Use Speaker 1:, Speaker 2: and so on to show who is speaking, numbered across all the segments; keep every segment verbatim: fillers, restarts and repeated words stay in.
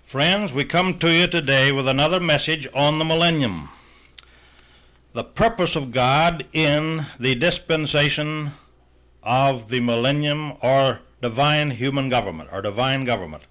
Speaker 1: Friends, we come to you today with another message on the millennium. The purpose of God in the dispensation of the millennium, or divine human government, or divine government.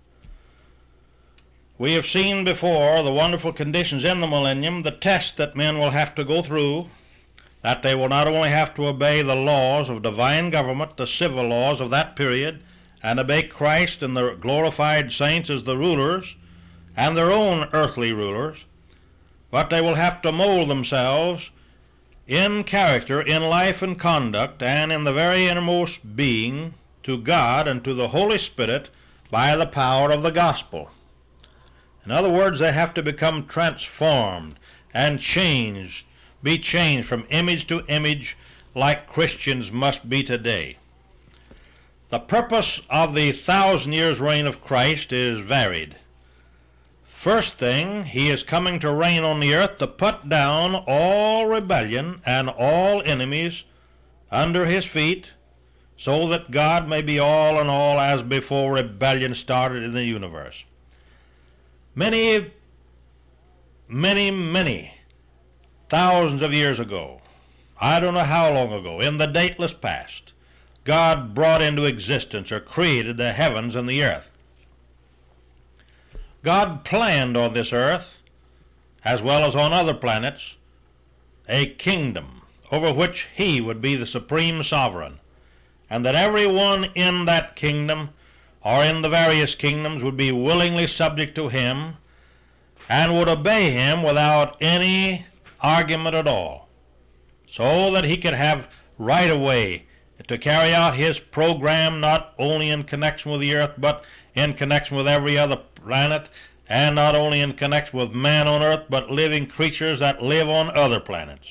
Speaker 1: We have seen before the wonderful conditions in the millennium, the test that men will have to go through, that they will not only have to obey the laws of divine government, the civil laws of that period, and obey Christ and the glorified saints as the rulers, and their own earthly rulers, but they will have to mold themselves in character, in life and conduct, and in the very innermost being to God and to the Holy Spirit by the power of the gospel. In other words, they have to become transformed and changed, be changed from image to image like Christians must be today. The purpose of the thousand years reign of Christ is varied. First thing, he is coming to reign on the earth to put down all rebellion and all enemies under his feet, so that God may be all in all as before rebellion started in the universe. Many, many, many thousands of years ago, I don't know how long ago, in the dateless past, God brought into existence or created the heavens and the earth. God planned on this earth, as well as on other planets, a kingdom over which he would be the supreme sovereign, and that everyone in that kingdom or in the various kingdoms would be willingly subject to him and would obey him without any argument at all, so that he could have right of way to carry out his program, not only in connection with the earth, but in connection with every other planet, and not only in connection with man on earth, but living creatures that live on other planets.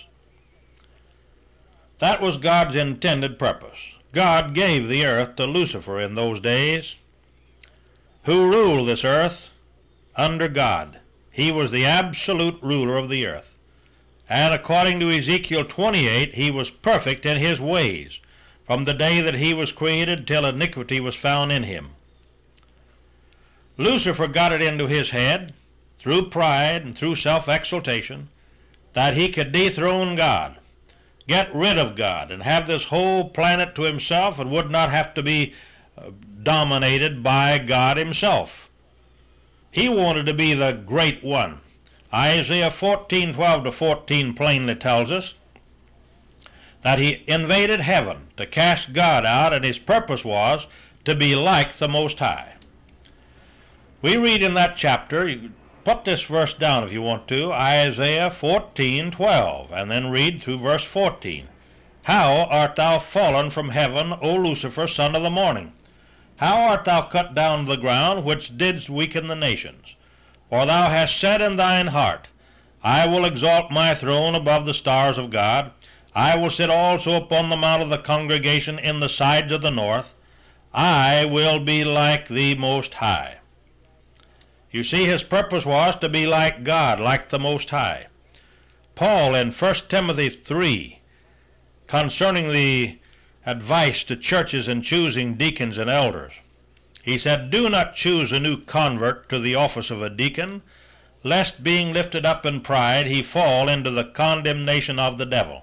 Speaker 1: That was God's intended purpose. God gave the earth to Lucifer in those days, who ruled this earth under God. He was the absolute ruler of the earth. And according to Ezekiel twenty-eight, he was perfect in his ways, from the day that he was created till iniquity was found in him. Lucifer got it into his head, through pride and through self-exaltation, that he could dethrone God, get rid of God, and have this whole planet to himself, and would not have to be uh, dominated by God himself. He wanted to be the great one. Isaiah fourteen, twelve to fourteen plainly tells us that he invaded heaven to cast God out, and his purpose was to be like the Most High. We read in that chapter, you put this verse down if you want to, Isaiah fourteen, twelve, and then read through verse fourteen. How art thou fallen from heaven, O Lucifer, son of the morning? How art thou cut down to the ground, which didst weaken the nations? For thou hast said in thine heart, I will exalt my throne above the stars of God. I will sit also upon the mount of the congregation in the sides of the north. I will be like the Most High. You see, his purpose was to be like God, like the Most High. Paul in First Timothy three, concerning the advice to churches in choosing deacons and elders, he said, Do not choose a new convert to the office of a deacon, lest being lifted up in pride he fall into the condemnation of the devil.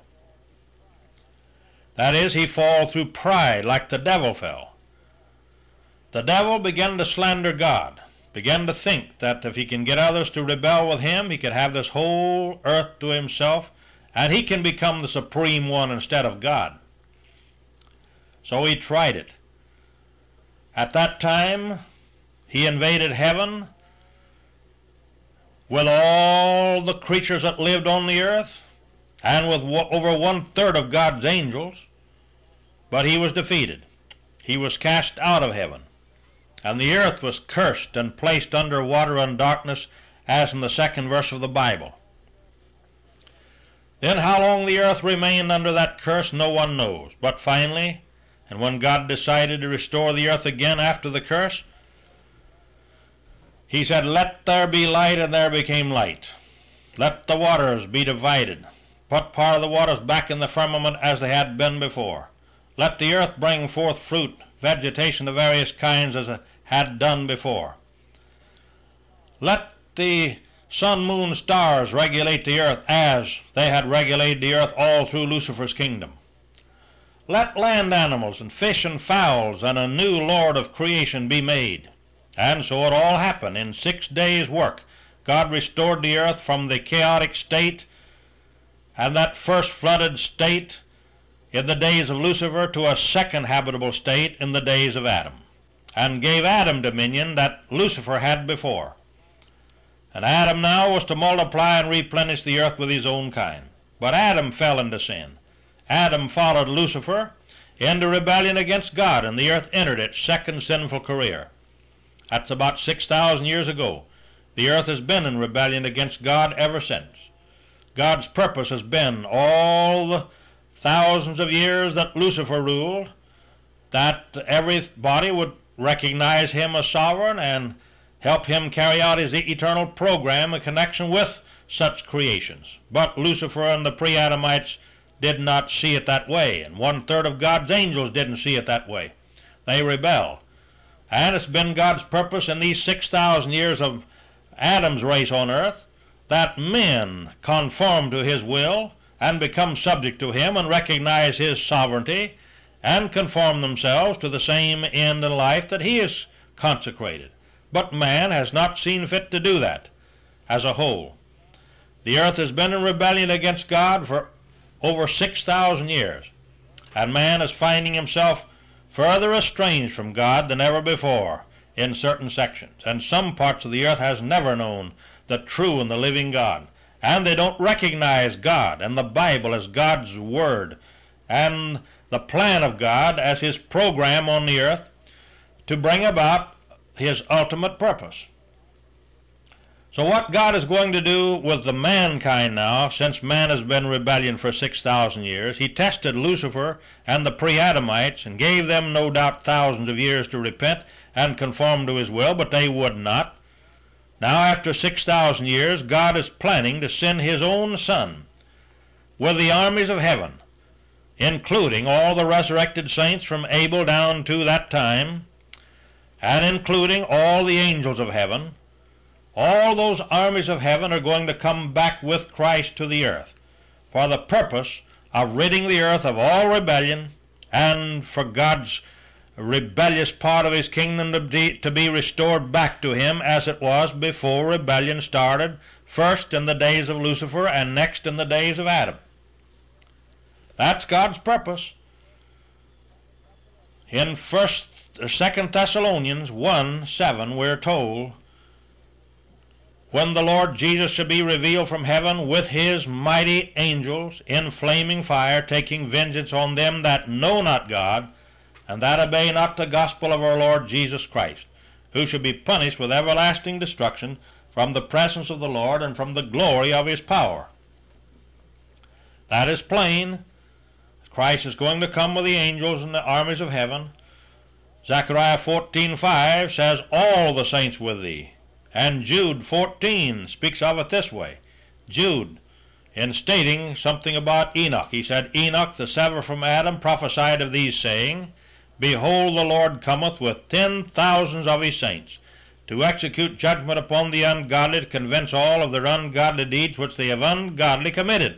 Speaker 1: That is, he fall through pride like the devil fell. The devil began to slander God, began to think that if he can get others to rebel with him, he could have this whole earth to himself, and he can become the supreme one instead of God. So he tried it. At that time, he invaded heaven with all the creatures that lived on the earth, and with over one-third of God's angels, but he was defeated. He was cast out of heaven, and the earth was cursed and placed under water and darkness, as in the second verse of the Bible. Then how long the earth remained under that curse, no one knows. But finally, and when God decided to restore the earth again after the curse, he said, Let there be light, and there became light. Let the waters be divided. Put part of the waters back in the firmament as they had been before. Let the earth bring forth fruit, vegetation of various kinds as it had done before. Let the sun, moon, stars regulate the earth as they had regulated the earth all through Lucifer's kingdom. Let land animals and fish and fowls and a new Lord of creation be made. And so it all happened. In six days' work, God restored the earth from the chaotic state and that first flooded state in the days of Lucifer to a second habitable state in the days of Adam, and gave Adam dominion that Lucifer had before. And Adam now was to multiply and replenish the earth with his own kind. But Adam fell into sin. Adam followed Lucifer into rebellion against God, and the earth entered its second sinful career. That's about six thousand years ago. The earth has been in rebellion against God ever since. God's purpose has been all the thousands of years that Lucifer ruled, that everybody would recognize him as sovereign and help him carry out his eternal program in connection with such creations. But Lucifer and the pre-Adamites did not see it that way, and one-third of God's angels didn't see it that way. They rebelled. And it's been God's purpose in these six thousand years of Adam's race on earth that men conform to his will and become subject to him and recognize his sovereignty and conform themselves to the same end in life that he has consecrated. But man has not seen fit to do that as a whole. The earth has been in rebellion against God for over six thousand years, and man is finding himself further estranged from God than ever before in certain sections, and some parts of the earth has never known the true and the living God, and they don't recognize God and the Bible as God's Word and the plan of God as His program on the earth to bring about His ultimate purpose. So what God is going to do with the mankind now, since man has been in rebellion for six thousand years, He tested Lucifer and the pre-Adamites and gave them no doubt thousands of years to repent and conform to His will, but they would not. Now after six thousand years, God is planning to send His own Son with the armies of heaven, including all the resurrected saints from Abel down to that time, and including all the angels of heaven. All those armies of heaven are going to come back with Christ to the earth for the purpose of ridding the earth of all rebellion and for God's rebellious part of His kingdom to be, to be restored back to Him as it was before rebellion started, first in the days of Lucifer and next in the days of Adam. That's God's purpose. In First or Second Thessalonians one seven, we're told, when the Lord Jesus shall be revealed from heaven with His mighty angels in flaming fire, taking vengeance on them that know not God, and that obey not the gospel of our Lord Jesus Christ, who shall be punished with everlasting destruction from the presence of the Lord and from the glory of His power. That is plain. Christ is going to come with the angels and the armies of heaven. Zechariah fourteen five says, all the saints with thee. And Jude fourteen speaks of it this way. Jude, in stating something about Enoch, he said, Enoch, the seventh from Adam, prophesied of these, saying, Behold, the Lord cometh with ten thousands of His saints, to execute judgment upon the ungodly, to convince all of their ungodly deeds which they have ungodly committed.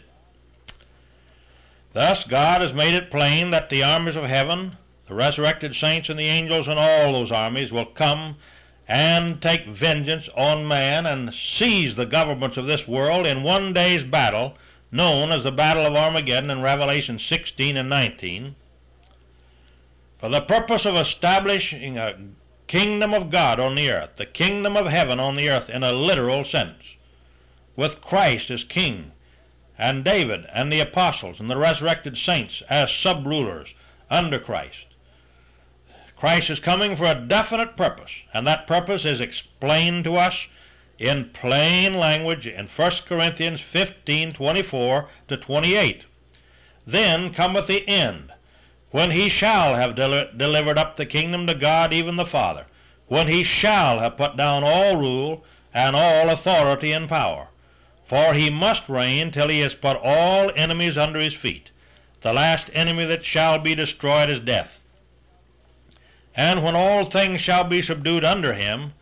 Speaker 1: Thus God has made it plain that the armies of heaven, the resurrected saints and the angels and all those armies will come and take vengeance on man and seize the governments of this world in one day's battle known as the Battle of Armageddon in Revelation sixteen and nineteen, for the purpose of establishing a kingdom of God on the earth, the kingdom of heaven on the earth in a literal sense, with Christ as king, and David and the apostles and the resurrected saints as sub-rulers under Christ. Christ is coming for a definite purpose, and that purpose is explained to us in plain language in First Corinthians fifteen twenty-four to twenty-eight. Then cometh the end, when He shall have del delivered up the kingdom to God even the Father, when He shall have put down all rule and all authority and power. For He must reign till He has put all enemies under His feet. The last enemy that shall be destroyed is death. And when all things shall be subdued under Him,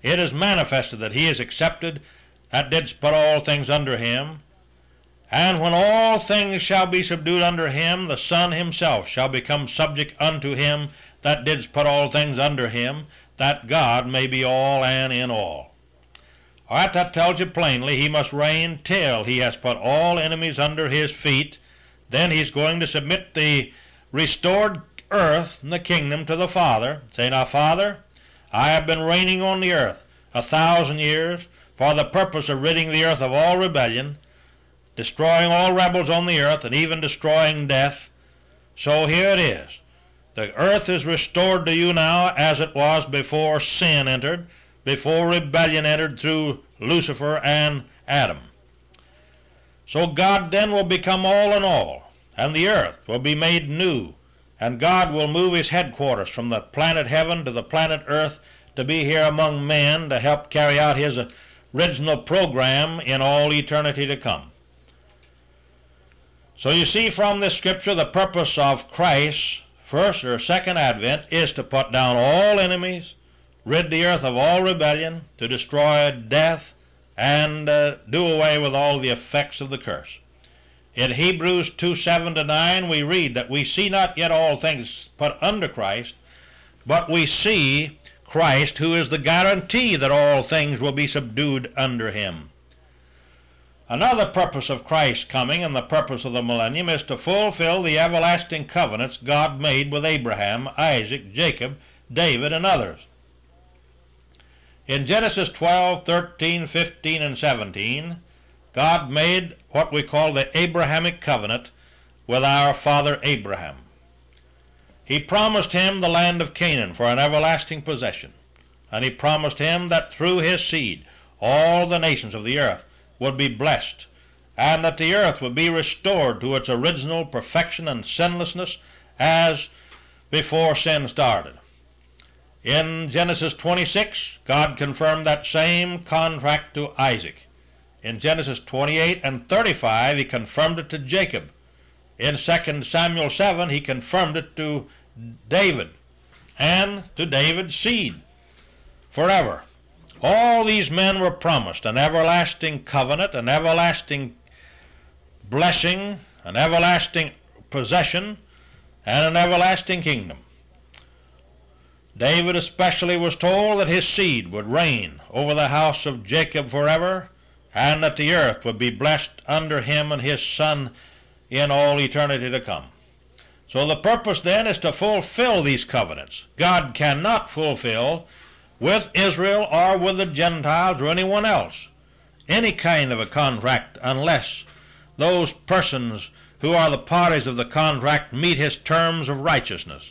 Speaker 1: it is manifested that he is accepted that didst put all things under him. And when all things shall be subdued under him, the Son himself shall become subject unto him that didst put all things under him, that God may be all and in all. All right, that tells you plainly he must reign till he has put all enemies under his feet. Then he's going to submit the restored earth and the kingdom to the Father. Say, now, Father, I have been reigning on the earth a thousand years for the purpose of ridding the earth of all rebellion, destroying all rebels on the earth, and even destroying death. So here it is. The earth is restored to you now as it was before sin entered, before rebellion entered through Lucifer and Adam. So God then will become all in all, and the earth will be made new, and God will move his headquarters from the planet heaven to the planet earth to be here among men to help carry out his original program in all eternity to come. So you see from this scripture the purpose of Christ's first or second advent is to put down all enemies, rid the earth of all rebellion, to destroy death, and uh, do away with all the effects of the curse. In Hebrews two, seven to nine we read that we see not yet all things put under Christ, but we see Christ, who is the guarantee that all things will be subdued under him. Another purpose of Christ's coming and the purpose of the millennium is to fulfill the everlasting covenants God made with Abraham, Isaac, Jacob, David, and others. In Genesis twelve, thirteen, fifteen, and seventeen, God made what we call the Abrahamic covenant with our father Abraham. He promised him the land of Canaan for an everlasting possession, and he promised him that through his seed all the nations of the earth would be blessed, and that the earth would be restored to its original perfection and sinlessness as before sin started. In Genesis twenty-six, God confirmed that same contract to Isaac. In Genesis twenty-eight and thirty-five, he confirmed it to Jacob. In Second Samuel seven, he confirmed it to David and to David's seed forever. All these men were promised an everlasting covenant, an everlasting blessing, an everlasting possession, and an everlasting kingdom. David especially was told that his seed would reign over the house of Jacob forever, and that the earth would be blessed under him and his son in all eternity to come. So the purpose then is to fulfill these covenants. God cannot fulfill with Israel or with the Gentiles or anyone else any kind of a contract unless those persons who are the parties of the contract meet his terms of righteousness.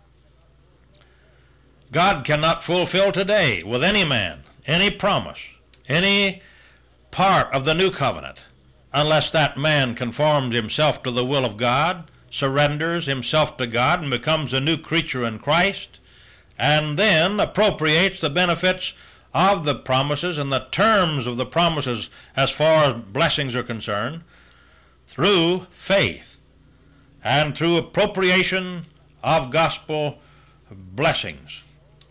Speaker 1: God cannot fulfill today with any man any promise, any part of the new covenant, unless that man conforms himself to the will of God, surrenders himself to God, and becomes a new creature in Christ, and then appropriates the benefits of the promises and the terms of the promises as far as blessings are concerned through faith and through appropriation of gospel blessings.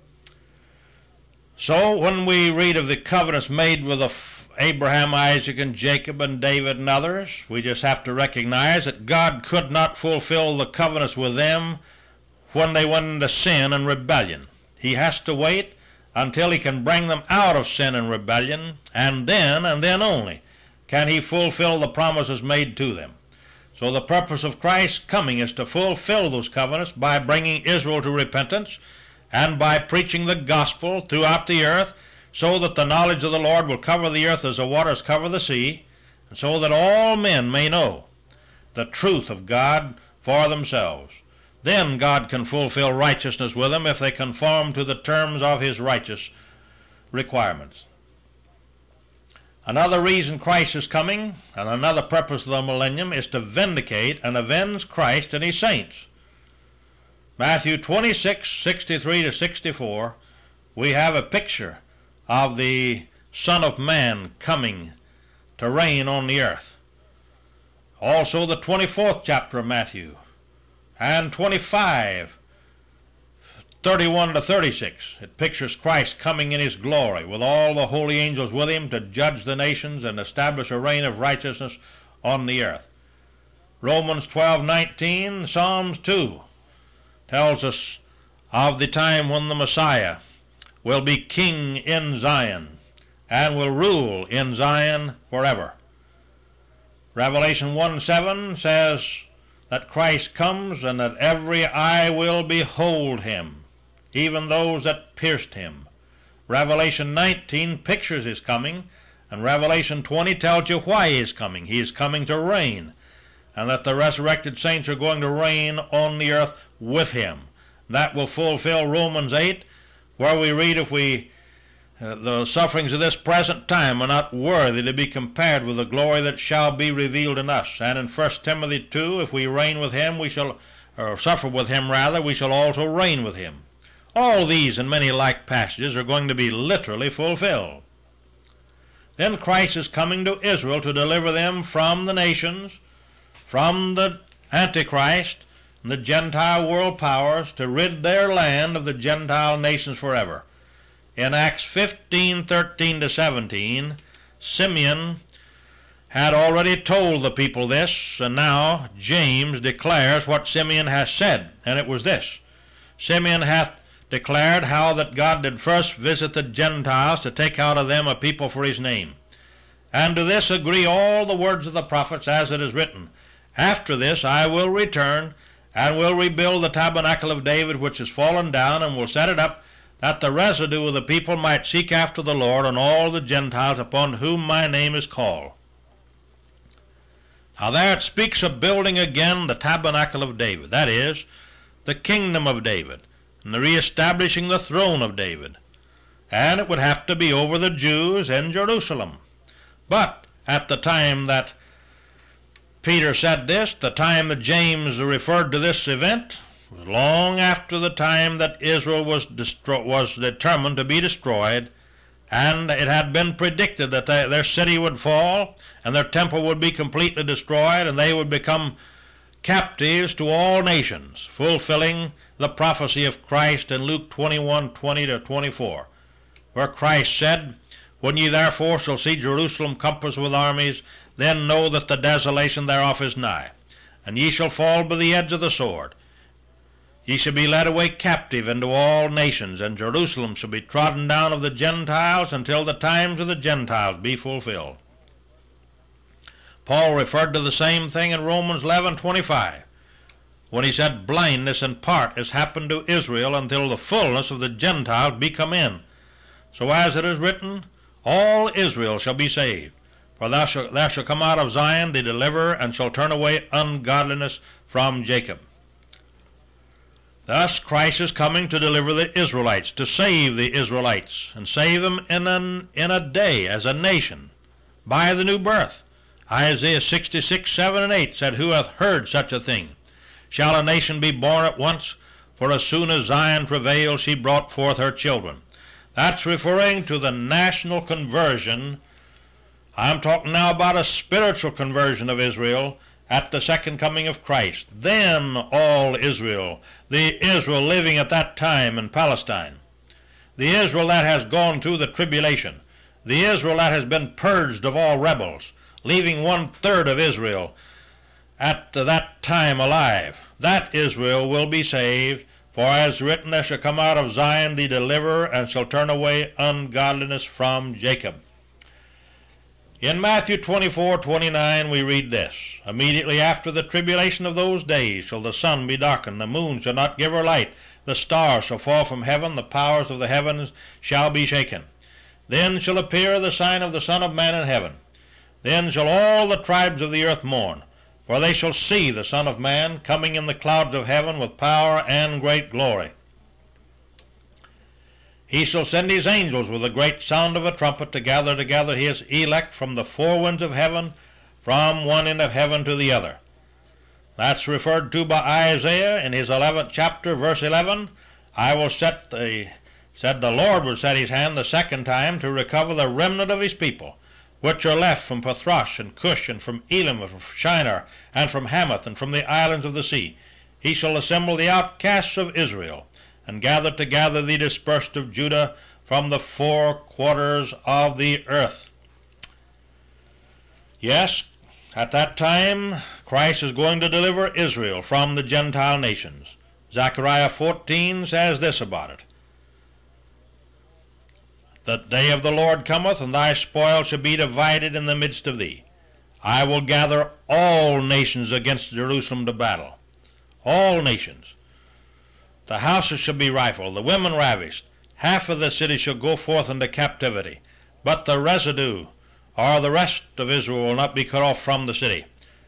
Speaker 1: So when we read of the covenants made with Abraham, Isaac, and Jacob, and David, and others, we just have to recognize that God could not fulfill the covenants with them when they went into sin and rebellion. He has to wait until he can bring them out of sin and rebellion, and then, and then only, can he fulfill the promises made to them. So the purpose of Christ's coming is to fulfill those covenants by bringing Israel to repentance and by preaching the gospel throughout the earth, so that the knowledge of the Lord will cover the earth as the waters cover the sea, and so that all men may know the truth of God for themselves. Then God can fulfill righteousness with them if they conform to the terms of his righteous requirements. Another reason Christ is coming, and another purpose of the millennium, is to vindicate and avenge Christ and his saints. Matthew twenty-six, sixty-three to sixty-four, we have a picture of the Son of Man coming to reign on the earth. Also the twenty-fourth chapter of Matthew, and twenty-five, thirty-one to thirty-six, it pictures Christ coming in his glory with all the holy angels with him to judge the nations and establish a reign of righteousness on the earth. Romans twelve nineteen, Psalms two tells us of the time when the Messiah will be king in Zion and will rule in Zion forever. Revelation one seven says that Christ comes and that every eye will behold him, even those that pierced him. Revelation nineteen pictures his coming, and Revelation twenty tells you why he is coming. He is coming to reign, and that the resurrected saints are going to reign on the earth with him. That will fulfill Romans eight, where we read, if we uh, the sufferings of this present time are not worthy to be compared with the glory that shall be revealed in us. And in First Timothy two, if we reign with him, we shall, or suffer with him rather, we shall also reign with him. All these and many like passages are going to be literally fulfilled. Then Christ is coming to Israel to deliver them from the nations, from the Antichrist, and the Gentile world powers, to rid their land of the Gentile nations forever. In Acts fifteen, thirteen to seventeen, Simeon had already told the people this, and now James declares what Simeon has said, and it was this: Simeon hath declared how that God did first visit the Gentiles to take out of them a people for his name. And to this agree all the words of the prophets, as it is written, After this I will return, and will rebuild the tabernacle of David which is fallen down, and will set it up, that the residue of the people might seek after the Lord, and all the Gentiles upon whom my name is called. Now there it speaks of building again the tabernacle of David, that is, the kingdom of David, and the reestablishing the throne of David. And it would have to be over the Jews in Jerusalem. But at the time that Peter said this, the time that James referred to this event, was long after the time that Israel was, destro was determined to be destroyed, and it had been predicted that they, their city would fall, and their temple would be completely destroyed, and they would become captives to all nations, fulfilling the prophecy of Christ in Luke twenty-one, twenty to twenty-four, where Christ said, When ye therefore shall see Jerusalem compassed with armies, then know that the desolation thereof is nigh, and ye shall fall by the edge of the sword. Ye shall be led away captive into all nations, and Jerusalem shall be trodden down of the Gentiles until the times of the Gentiles be fulfilled. Paul referred to the same thing in Romans eleven twenty-five, when he said, Blindness in part has happened to Israel until the fullness of the Gentiles be come in. So as it is written, All Israel shall be saved. For thou shalt, there shall come out of Zion the deliverer, and shall turn away ungodliness from Jacob. Thus Christ is coming to deliver the Israelites, to save the Israelites, and save them in, an, in a day as a nation, by the new birth. Isaiah sixty-six, seven and eight said, Who hath heard such a thing? Shall a nation be born at once? For as soon as Zion travailed, she brought forth her children. That's referring to the national conversion. I'm talking now about a spiritual conversion of Israel at the second coming of Christ. Then all Israel, the Israel living at that time in Palestine, the Israel that has gone through the tribulation, the Israel that has been purged of all rebels, leaving one-third of Israel at that time alive, that Israel will be saved. For as written, there shall come out of Zion the deliverer, and shall turn away ungodliness from Jacob. In Matthew twenty-four, twenty-nine we read this, Immediately after the tribulation of those days shall the sun be darkened, the moon shall not give her light, the stars shall fall from heaven, the powers of the heavens shall be shaken. Then shall appear the sign of the Son of Man in heaven. Then shall all the tribes of the earth mourn, for they shall see the Son of Man coming in the clouds of heaven with power and great glory. He shall send his angels with a great sound of a trumpet to gather together his elect from the four winds of heaven, from one end of heaven to the other. That's referred to by Isaiah in his eleventh chapter, verse eleven. I will set the, said the Lord will set his hand the second time to recover the remnant of his people, which are left from Pathros and Cush, and from Elam, and from Shinar, and from Hamath, and from the islands of the sea. He shall assemble the outcasts of Israel, and gather together the dispersed of Judah from the four quarters of the earth. Yes, at that time, Christ is going to deliver Israel from the Gentile nations. Zechariah fourteen says this about it. The day of the Lord cometh, and thy spoil shall be divided in the midst of thee. I will gather all nations against Jerusalem to battle. All nations. The houses shall be rifled, the women ravished. Half of the city shall go forth into captivity, but the residue, or the rest of Israel, will not be cut off from the city.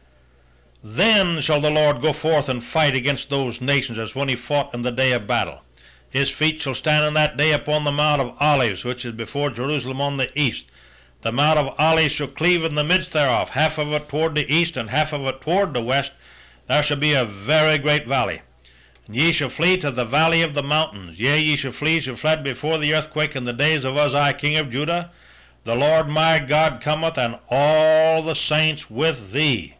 Speaker 1: Then shall the Lord go forth and fight against those nations as when he fought in the day of battle. His feet shall stand in that day upon the Mount of Olives, which is before Jerusalem on the east. The Mount of Olives shall cleave in the midst thereof, half of it toward the east and half of it toward the west. There shall be a very great valley. And ye shall flee to the valley of the mountains. Yea, ye shall flee, shall fled before the earthquake in the days of Uzziah king of Judah. The Lord my God cometh, and all the saints with thee.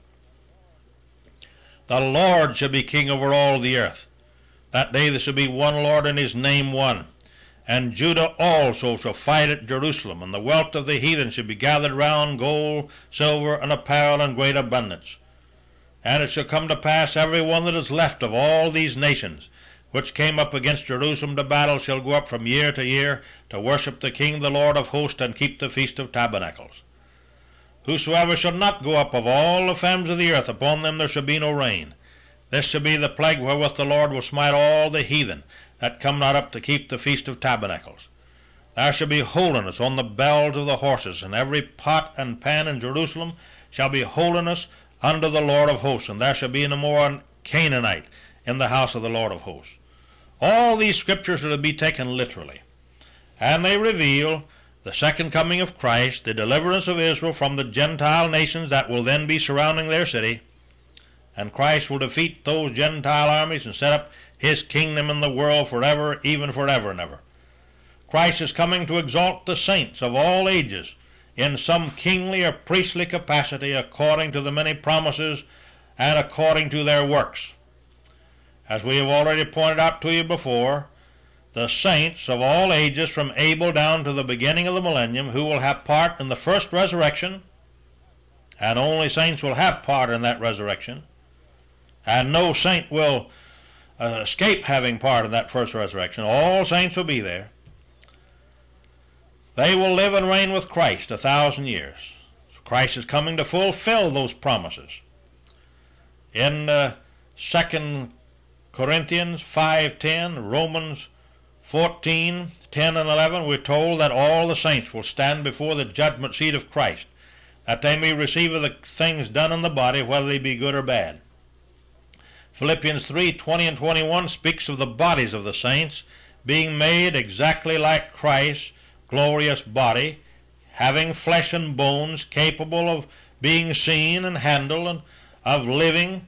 Speaker 1: The Lord shall be king over all the earth. That day there shall be one Lord, and his name one. And Judah also shall fight at Jerusalem, and the wealth of the heathen shall be gathered round, gold, silver, and apparel in great abundance. And it shall come to pass, every one that is left of all these nations, which came up against Jerusalem to battle, shall go up from year to year to worship the King, the Lord of hosts, and keep the feast of tabernacles. Whosoever shall not go up of all the families of the earth, upon them there shall be no rain. This shall be the plague wherewith the Lord will smite all the heathen that come not up to keep the feast of tabernacles. There shall be holiness on the bells of the horses, and every pot and pan in Jerusalem shall be holiness unto the Lord of hosts, and there shall be no more an Canaanite in the house of the Lord of hosts. All these scriptures are to be taken literally, and they reveal the second coming of Christ, the deliverance of Israel from the Gentile nations that will then be surrounding their city, and Christ will defeat those Gentile armies and set up his kingdom in the world forever, even forever and ever. Christ is coming to exalt the saints of all ages in some kingly or priestly capacity according to the many promises and according to their works. As we have already pointed out to you before, the saints of all ages from Abel down to the beginning of the millennium, who will have part in the first resurrection, and only saints will have part in that resurrection, and no saint will uh, escape having part in that first resurrection. All saints will be there. They will live and reign with Christ a thousand years. Christ is coming to fulfill those promises. In uh, Second Corinthians five ten, Romans fourteen ten and eleven, we're told that all the saints will stand before the judgment seat of Christ, that they may receive of the things done in the body, whether they be good or bad. Philippians three twenty and twenty-one speaks of the bodies of the saints being made exactly like Christ's glorious body, having flesh and bones, capable of being seen and handled, and of living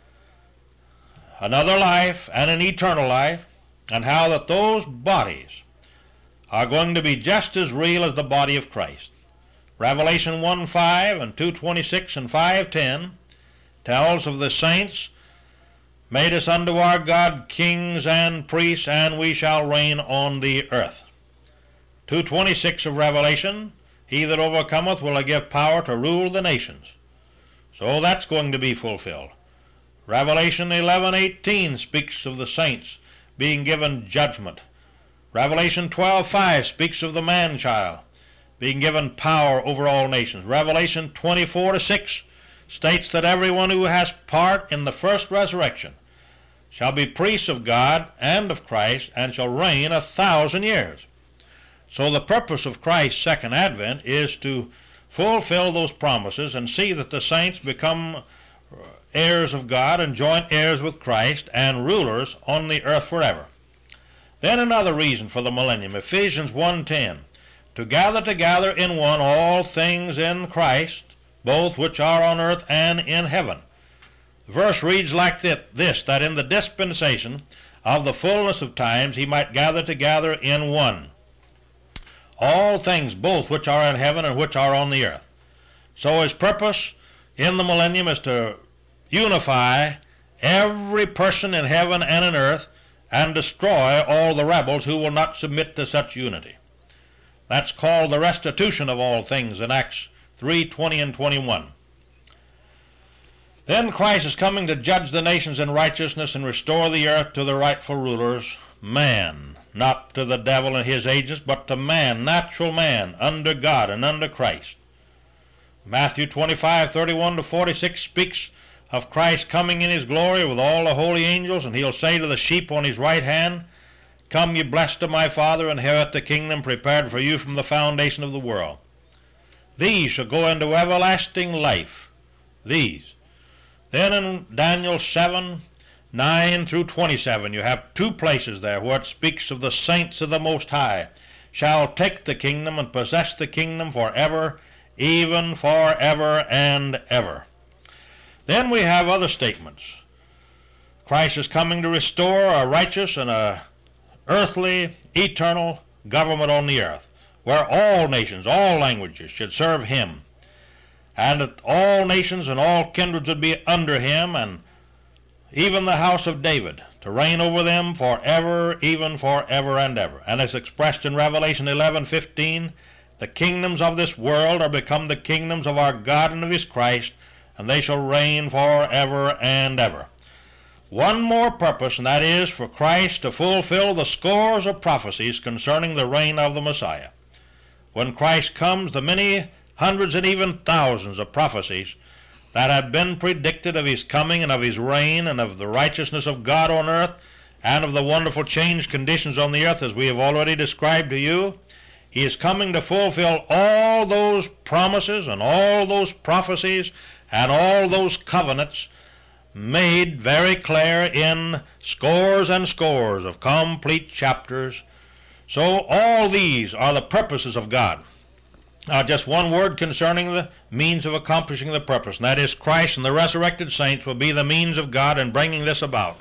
Speaker 1: another life and an eternal life, and how that those bodies are going to be just as real as the body of Christ. Revelation one five and two twenty-six and five ten tells of the saints made us unto our God kings and priests, and we shall reign on the earth. two twenty-six of Revelation, he that overcometh will I give power to rule the nations. So that's going to be fulfilled. Revelation eleven eighteen speaks of the saints being given judgment. Revelation twelve five speaks of the man-child being given power over all nations. Revelation twenty-four to six states that everyone who has part in the first resurrection shall be priests of God and of Christ, and shall reign a thousand years. So the purpose of Christ's second advent is to fulfill those promises and see that the saints become heirs of God and joint heirs with Christ and rulers on the earth forever. Then another reason for the millennium, Ephesians one ten, to gather together in one all things in Christ, both which are on earth and in heaven. The verse reads like this, that in the dispensation of the fullness of times he might gather together in one all things both which are in heaven and which are on the earth. So his purpose in the millennium is to unify every person in heaven and in earth and destroy all the rebels who will not submit to such unity. That's called the restitution of all things in Acts three, twenty and twenty-one. Then Christ is coming to judge the nations in righteousness and restore the earth to the rightful rulers, man, not to the devil and his agents, but to man, natural man, under God and under Christ. Matthew twenty-five, thirty-one to forty-six speaks of Christ coming in his glory with all the holy angels, and he'll say to the sheep on his right hand, "Come, ye blessed of my Father, inherit the kingdom prepared for you from the foundation of the world. These shall go into everlasting life." These. Then in Daniel seven, nine through twenty-seven, you have two places there where it speaks of the saints of the Most High shall take the kingdom and possess the kingdom forever, even forever and ever. Then we have other statements. Christ is coming to restore a righteous and a earthly, eternal government on the earth, where all nations, all languages should serve him, and that all nations and all kindreds would be under him, and even the house of David, to reign over them forever, even forever and ever. And as expressed in Revelation eleven fifteen, the kingdoms of this world are become the kingdoms of our God and of his Christ, and they shall reign forever and ever. One more purpose, and that is for Christ to fulfill the scores of prophecies concerning the reign of the Messiah. When Christ comes, the many hundreds and even thousands of prophecies that have been predicted of his coming and of his reign and of the righteousness of God on earth and of the wonderful changed conditions on the earth as we have already described to you, he is coming to fulfill all those promises and all those prophecies and all those covenants made very clear in scores and scores of complete chapters. So all these are the purposes of God. Now just one word concerning the means of accomplishing the purpose, and that is Christ and the resurrected saints will be the means of God in bringing this about.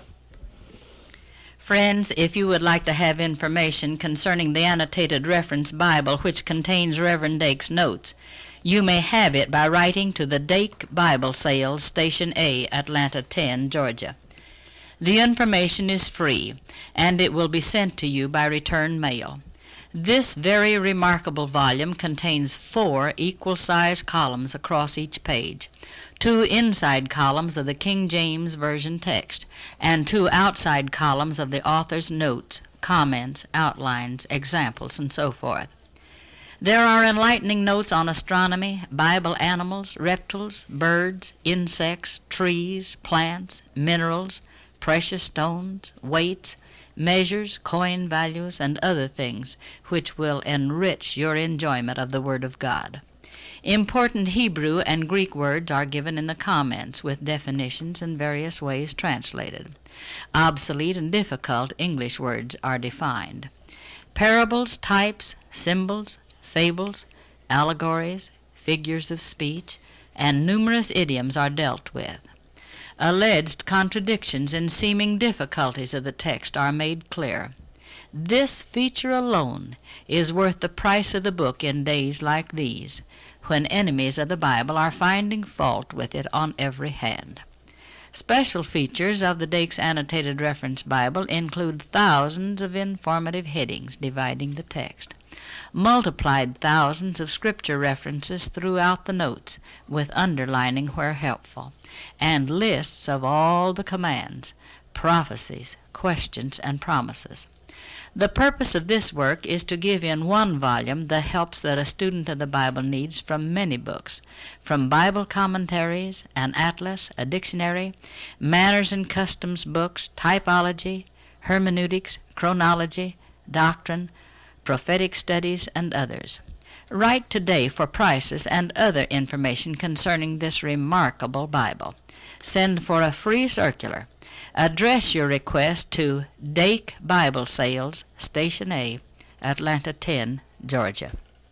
Speaker 2: Friends, if you would like to have information concerning the annotated reference Bible which contains Reverend Dake's notes, you may have it by writing to the Dake Bible Sales, Station A, Atlanta ten, Georgia. The information is free, and it will be sent to you by return mail. This very remarkable volume contains four equal-sized columns across each page, two inside columns of the King James Version text, and two outside columns of the author's notes, comments, outlines, examples, and so forth. There are enlightening notes on astronomy, Bible animals, reptiles, birds, insects, trees, plants, minerals, precious stones, weights, measures, coin values, and other things which will enrich your enjoyment of the Word of God. Important Hebrew and Greek words are given in the comments with definitions and various ways translated. Obsolete and difficult English words are defined. Parables, types, symbols, fables, allegories, figures of speech, and numerous idioms are dealt with. Alleged contradictions and seeming difficulties of the text are made clear. This feature alone is worth the price of the book in days like these, when enemies of the Bible are finding fault with it on every hand. Special features of the Dake's Annotated Reference Bible include thousands of informative headings dividing the text, multiplied thousands of scripture references throughout the notes, with underlining where helpful, and lists of all the commands, prophecies, questions, and promises. The purpose of this work is to give in one volume the helps that a student of the Bible needs from many books, from Bible commentaries, an atlas, a dictionary, manners and customs books, typology, hermeneutics, chronology, doctrine, prophetic studies, and others. Write today for prices and other information concerning this remarkable Bible. Send for a free circular. Address your request to Dake Bible Sales, Station A, Atlanta ten, Georgia.